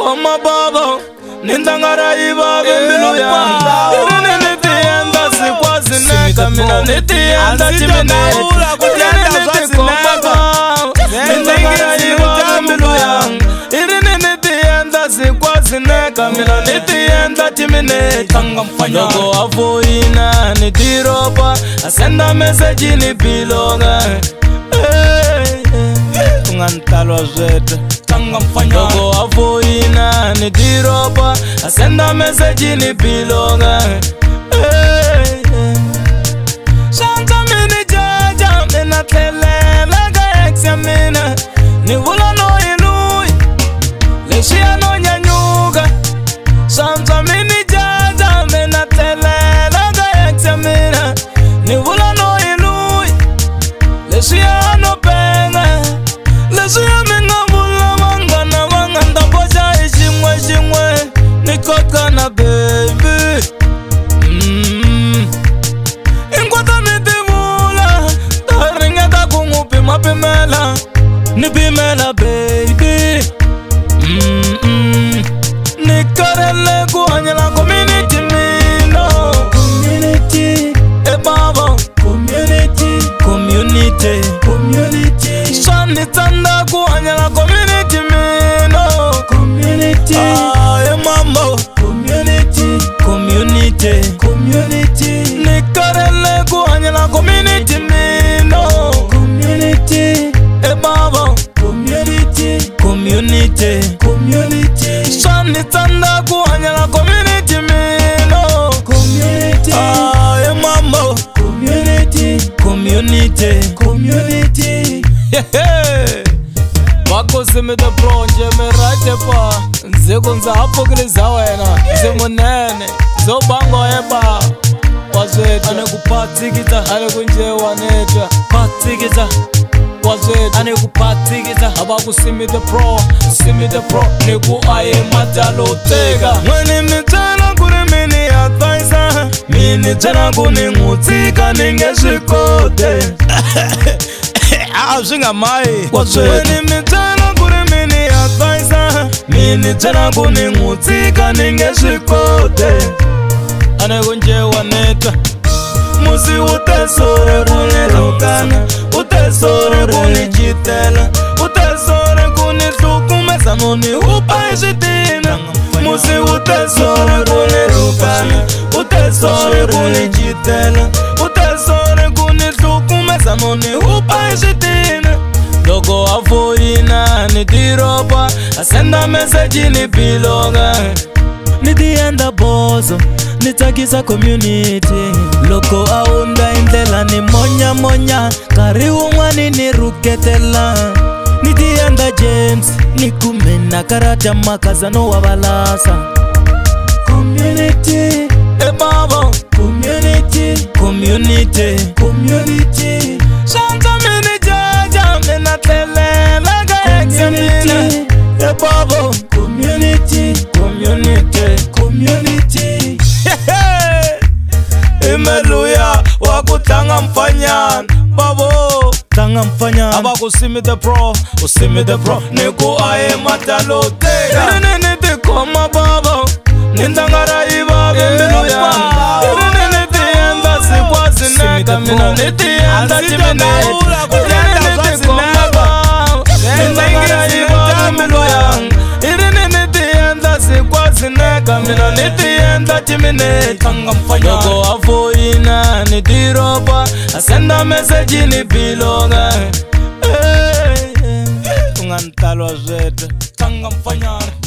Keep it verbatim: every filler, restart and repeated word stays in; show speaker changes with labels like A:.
A: koma baba nindangara ibabe mbilu yanga Irine nitienda sikwazi neka mina nitienda chimine Irine niti koma baba nindangara ibabe mbilu yanga Irine nitienda sikwazi neka mina nitienda chimine Tanga mfanya Logo avoina nitiropa asenda message ni bilonga Tungantalwa zeta Tanga mfanya Logo avoina nitiropa asenda message ni bilonga Shanta mini jaja mina telela ga examina Ni wula no ilui Leshia no nyanyuga Shanta mini jaja mina telela ga examina Ni wula no ilui Leshia no penga Leshia minga wula wangana wanganda boja ishimwe shimwe Nikoka na baby Mmm Inkwata mitimula Taringeta kungupi mapimela Nipimela baby Mmm Nikarele kuhanyela community mino Community E baba Community Community Community Shani tanda kuhanyela community mino Community Ah e mambo Community Community Community Nikarele kuhanyela community mino Community E baba Community Community Community Shani tanda kuhanyela community mino Community Ah e mambo Community Community Community Hehe Wako simi the bro nje me right pa Nzeko nza hapo kiliza wena Nze monene Zo bango eba Wazweta Ane kupatikita Ane kunje waneta Patikita Wazweta Ane kupatikita Abaku simi the pro Simi the pro Niku aye matalo tega Mweni mitena kuri mini advisor Mini tena kuni ngutika ninge shikote Azinga mai Mweni mitena kuri mini advisor Mini tena kuni ngutika ninge shikote Ane kunje waneta Musi utesore kuni rukana Utesore kuni jitela Utesore kuni sukumesa noni upa ishitina Musi utesore kuni rukana Utesore kuni jitela Utesore kuni sukumesa noni upa ishitina Logo avoina nitiropa Asenda message ni bilonga Nitienda bozo Nitakisa community Loko aunda indela ni monya monya Kariu mwani ni ruketela Nitienda James Nikumena karata makazano wabalasa Community E baba Community Community Community Shanta mini jaja Mina telela ga examina E baba Community Community Community Imeluya wakutanga mfanyana Babo Tanga mfanyana Abaku simi the pro Usimi the pro Niku aye matalo tega Irine niti koma baba Nindangara ibabe mbilu yanga Irine niti enda sikwazi neka Mina niti enda chimine Irine niti koma baba Nindangara ibabe mbilu yanga Irine niti enda sikwazi neka Mina niti enda chimine Tanga mfanya Logo avoina nitiropa Asenda message ni bilonga Tungantalwa zeta Tanga mfanya